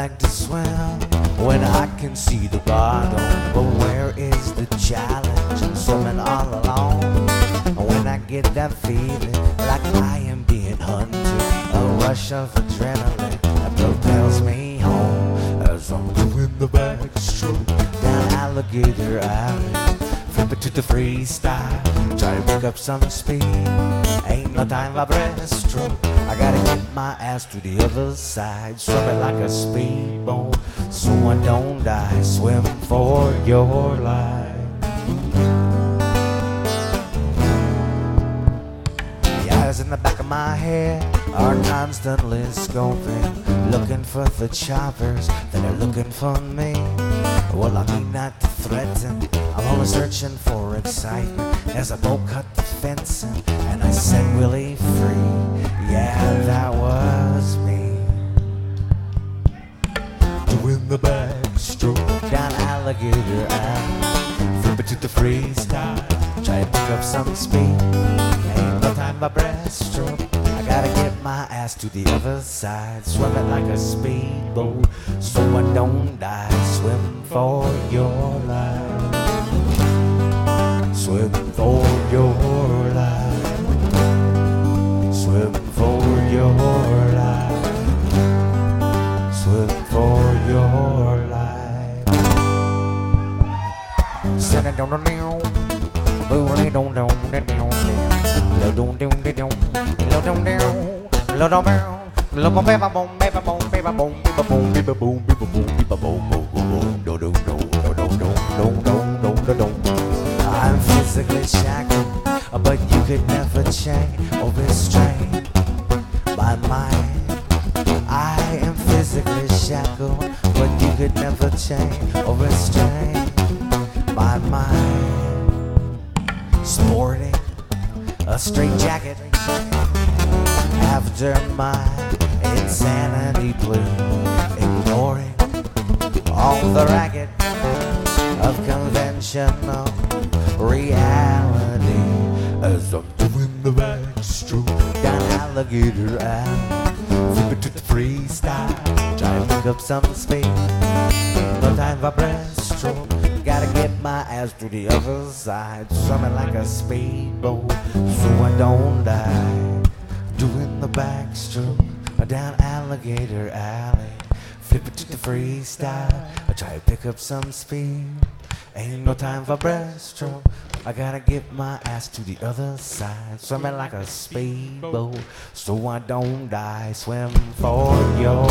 like to swim when I can see the bottom. But where is the challenge? I'm swimming all alone. When I get that feeling like I am being hunted, a rush of adrenaline that propels me home as I'm doing the backstroke down Alligator Alley. Flip it to the freestyle, try to pick up some speed. Ain't no time for breaststroke. I gotta get my ass to the other side, swimming like a speedboat, so I don't die. Swim for your life. The eyes in the back of my head are constantly scoping, looking for the choppers that are looking for me. Well, I mean not to threaten, I'm only searching for excitement as I boat cut the fencing and I set Willie free. Yeah, that was me. Doing the backstroke down Alligator Alley. Flip it to the freestyle, try to pick up some speed. Ain't no time for breaststroke. I gotta get my ass to the other side, swimming like a speedboat, so I don't die. Swim for your life. Swim for your life. Swim for your life. Swim for your life. Send it down the nail. Booty don't down the nail. Don't do the don't. Don't down. Low down down. Low boom baby boom baby boom baby boom baby boom baby boom baby boom baby boom boom boom. Do do do do do do do do. I'm physically shackled, but you could never chain or restrain my mind. I am physically shackled, but you could never chain or restrain my mind. Sporting a straight jacket after my insanity plea, ignoring all the racket of conventional reality as I'm doing the backstroke down Alligator Alley. Flip it to the freestyle, try to pick up some speed. No time for breaststroke. Gotta get my ass to the other side, swimming like a speedboat, so I don't die. Doing the backstroke down Alligator Alley. Flip it to the freestyle, I try to pick up some speed. Ain't no time for breaststroke. I gotta get my ass to the other side, swimming like a speedboat, so I don't die. Swim for your